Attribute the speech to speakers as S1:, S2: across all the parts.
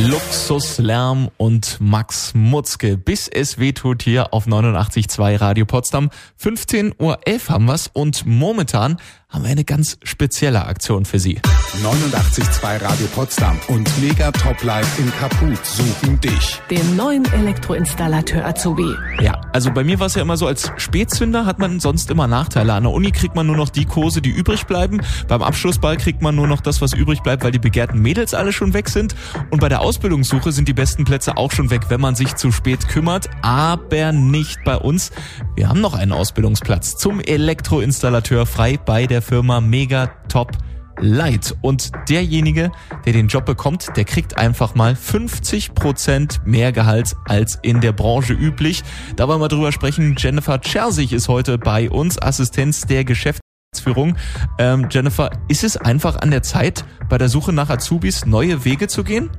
S1: Luxuslärm und Max Mutzke, bis es wehtut hier auf 89.2 Radio Potsdam. 15.11 Uhr haben wir's und momentan haben wir eine ganz spezielle Aktion für Sie.
S2: 89.2 Radio Potsdam und Mega Top Life in Kaput suchen dich.
S3: Den neuen Elektroinstallateur Azubi.
S1: Ja, also bei mir war es ja immer so, als Spätzünder hat man sonst immer Nachteile. An der Uni kriegt man nur noch die Kurse, die übrig bleiben. Beim Abschlussball kriegt man nur noch das, was übrig bleibt, weil die begehrten Mädels alle schon weg sind. Und bei der Ausbildungssuche sind die besten Plätze auch schon weg, wenn man sich zu spät kümmert. Aber nicht bei uns. Wir haben noch einen Ausbildungsplatz zum Elektroinstallateur frei bei der Firma Mega Top Light. Und derjenige, der den Job bekommt, der kriegt einfach mal 50% mehr Gehalt als in der Branche üblich. Da wollen wir drüber sprechen. Jennifer Chersig ist heute bei uns, Assistenz der Geschäftsführung. Jennifer, ist es einfach an der Zeit, bei der Suche nach Azubis neue Wege zu gehen?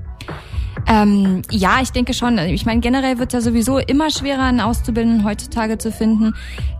S4: Ja, ich denke schon. Ich meine, generell wird ja sowieso immer schwerer, einen Auszubildenden heutzutage zu finden.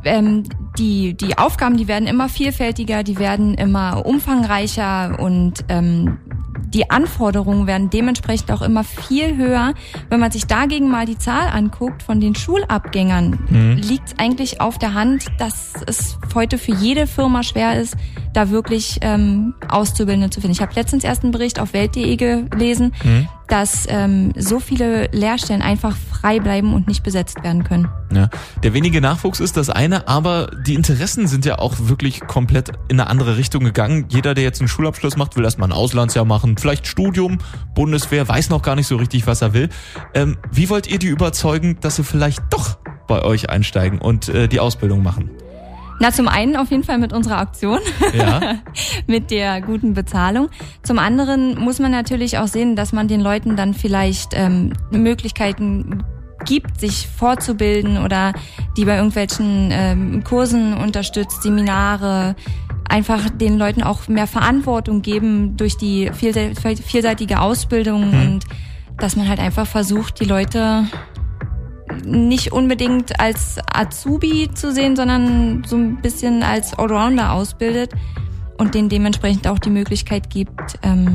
S4: Die Aufgaben, die werden immer vielfältiger, die werden immer umfangreicher und die Anforderungen werden dementsprechend auch immer viel höher. Wenn man sich dagegen mal die Zahl anguckt von den Schulabgängern, liegt es eigentlich auf der Hand, dass es heute für jede Firma schwer ist, da wirklich Auszubildende zu finden. Ich habe letztens erst einen Bericht auf Welt.de gelesen, dass so viele Lehrstellen einfach frei bleiben und nicht besetzt werden können.
S1: Ja, der wenige Nachwuchs ist das eine, aber die Interessen sind ja auch wirklich komplett in eine andere Richtung gegangen. Jeder, der jetzt einen Schulabschluss macht, will erstmal ein Auslandsjahr machen, vielleicht Studium, Bundeswehr, weiß noch gar nicht so richtig, was er will. Wie wollt ihr die überzeugen, dass sie vielleicht doch bei euch einsteigen und die Ausbildung machen?
S4: Na, zum einen auf jeden Fall mit unserer Aktion,
S1: ja.
S4: mit der guten Bezahlung. Zum anderen muss man natürlich auch sehen, dass man den Leuten dann vielleicht Möglichkeiten gibt, sich fortzubilden oder die bei irgendwelchen Kursen unterstützt, Seminare, einfach den Leuten auch mehr Verantwortung geben durch die vielseitige Ausbildung und dass man halt einfach versucht, die Leute nicht unbedingt als Azubi zu sehen, sondern so ein bisschen als Allrounder ausbildet und denen dementsprechend auch die Möglichkeit gibt,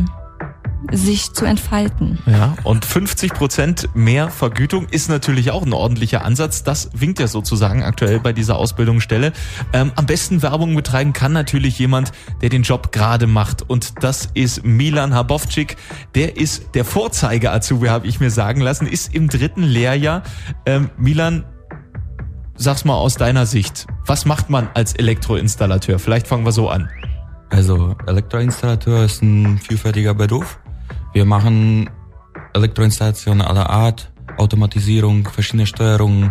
S4: sich zu entfalten.
S1: Ja, und 50% mehr Vergütung ist natürlich auch ein ordentlicher Ansatz. Das winkt ja sozusagen aktuell bei dieser Ausbildungsstelle. Am besten Werbung betreiben kann natürlich jemand, der den Job gerade macht. Und das ist Milan Habovcik. Der ist der Vorzeige-Azubi, habe ich mir sagen lassen, ist im 3. Lehrjahr. Milan, sag's mal aus deiner Sicht. Was macht man als Elektroinstallateur? Vielleicht fangen wir so an.
S5: Also Elektroinstallateur ist ein vielfältiger Beruf. Wir machen Elektroinstallationen aller Art, Automatisierung, verschiedene Steuerungen.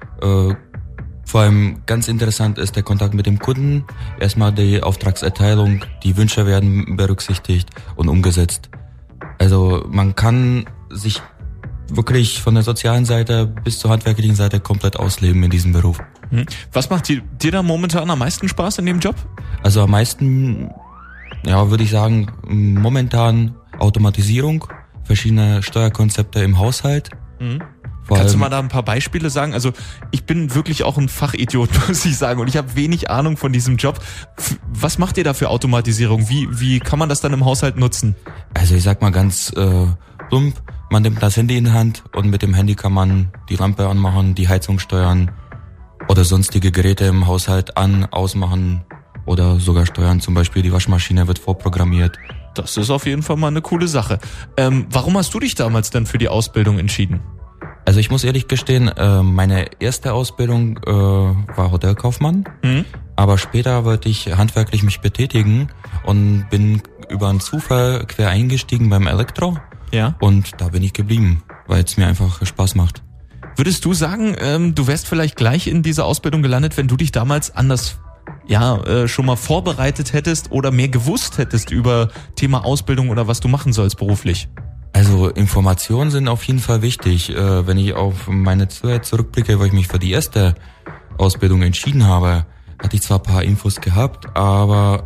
S5: Vor allem ganz interessant ist der Kontakt mit dem Kunden. Erstmal die Auftragserteilung, die Wünsche werden berücksichtigt und umgesetzt. Also man kann sich wirklich von der sozialen Seite bis zur handwerklichen Seite komplett ausleben in diesem Beruf.
S1: Was macht dir da momentan am meisten Spaß in dem Job?
S5: Also am meisten, ja, würde ich sagen, momentan Automatisierung, verschiedene Steuerkonzepte im Haushalt.
S1: Kannst du mal da ein paar Beispiele sagen? Also ich bin wirklich auch ein Fachidiot, muss ich sagen, und ich habe wenig Ahnung von diesem Job. Was macht ihr da für Automatisierung? Wie kann man das dann im Haushalt nutzen?
S5: Also ich sag mal ganz plump, man nimmt das Handy in die Hand und mit dem Handy kann man die Lampe anmachen, die Heizung steuern oder sonstige Geräte im Haushalt an, ausmachen oder sogar steuern. Zum Beispiel die Waschmaschine wird vorprogrammiert.
S1: Das ist auf jeden Fall mal eine coole Sache. Warum hast du dich damals dann für die Ausbildung entschieden?
S5: Also ich muss ehrlich gestehen, meine erste Ausbildung war Hotelkaufmann, aber später wollte ich handwerklich mich betätigen und bin über einen Zufall quer eingestiegen beim Elektro.
S1: Ja.
S5: Und da bin ich geblieben, weil es mir einfach Spaß macht.
S1: Würdest du sagen, du wärst vielleicht gleich in dieser Ausbildung gelandet, wenn du dich damals anders schon mal vorbereitet hättest oder mehr gewusst hättest über Thema Ausbildung oder was du machen sollst beruflich?
S5: Also Informationen sind auf jeden Fall wichtig. Wenn ich auf meine Zeit zurückblicke, weil ich mich für die erste Ausbildung entschieden habe, hatte ich zwar ein paar Infos gehabt, aber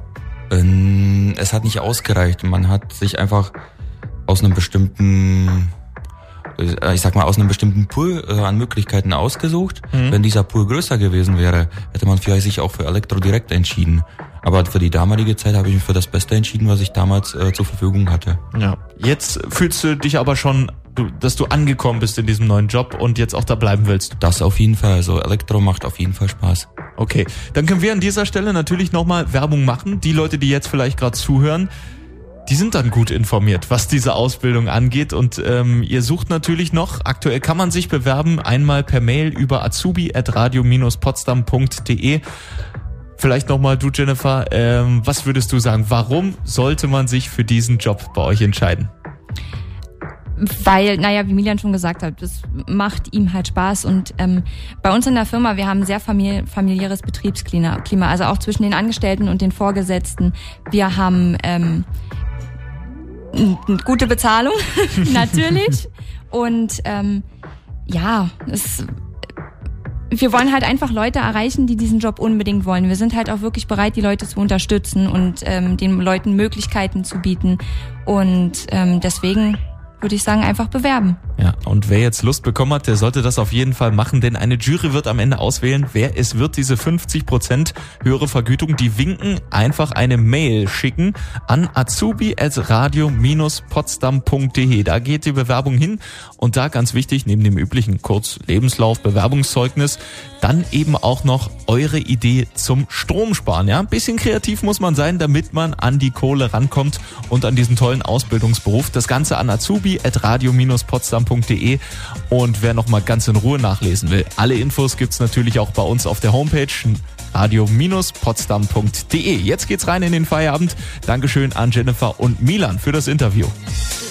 S5: es hat nicht ausgereicht. Man hat sich einfach aus einem bestimmten Pool an Möglichkeiten ausgesucht. Wenn dieser Pool größer gewesen wäre, hätte man vielleicht sich auch für Elektro direkt entschieden. Aber für die damalige Zeit habe ich mich für das Beste entschieden, was ich damals zur Verfügung hatte.
S1: Ja. Jetzt fühlst du dich aber schon dass du angekommen bist in diesem neuen Job und jetzt auch da bleiben willst?
S5: Das auf jeden Fall. Also Elektro macht auf jeden Fall Spaß.
S1: Okay, dann können wir an dieser Stelle natürlich nochmal Werbung machen. Die Leute, die jetzt vielleicht gerade zuhören, die sind dann gut informiert, was diese Ausbildung angeht. Und ihr sucht natürlich noch, aktuell kann man sich bewerben, einmal per Mail über azubi@radio-potsdam.de. Vielleicht nochmal du, Jennifer, was würdest du sagen, warum sollte man sich für diesen Job bei euch entscheiden?
S4: Weil, wie Milan schon gesagt hat, das macht ihm halt Spaß und bei uns in der Firma, wir haben ein sehr familiäres Betriebsklima, also auch zwischen den Angestellten und den Vorgesetzten. Wir haben eine gute Bezahlung, natürlich und wir wollen halt einfach Leute erreichen, die diesen Job unbedingt wollen. Wir sind halt auch wirklich bereit, die Leute zu unterstützen und den Leuten Möglichkeiten zu bieten und deswegen würde ich sagen, einfach bewerben.
S1: Ja, und wer jetzt Lust bekommen hat, der sollte das auf jeden Fall machen, denn eine Jury wird am Ende auswählen, wer es wird, diese 50% höhere Vergütung, die winken, einfach eine Mail schicken an azubi@radio-potsdam.de. Da geht die Bewerbung hin und da ganz wichtig, neben dem üblichen Lebenslauf, Bewerbungszeugnis, dann eben auch noch eure Idee zum Stromsparen. Ja, ein bisschen kreativ muss man sein, damit man an die Kohle rankommt und an diesen tollen Ausbildungsberuf. Das Ganze an azubi@radio-potsdam.de. Und wer nochmal ganz in Ruhe nachlesen will, alle Infos gibt's natürlich auch bei uns auf der Homepage radio-potsdam.de. Jetzt geht's rein in den Feierabend. Dankeschön an Jennifer und Milan für das Interview.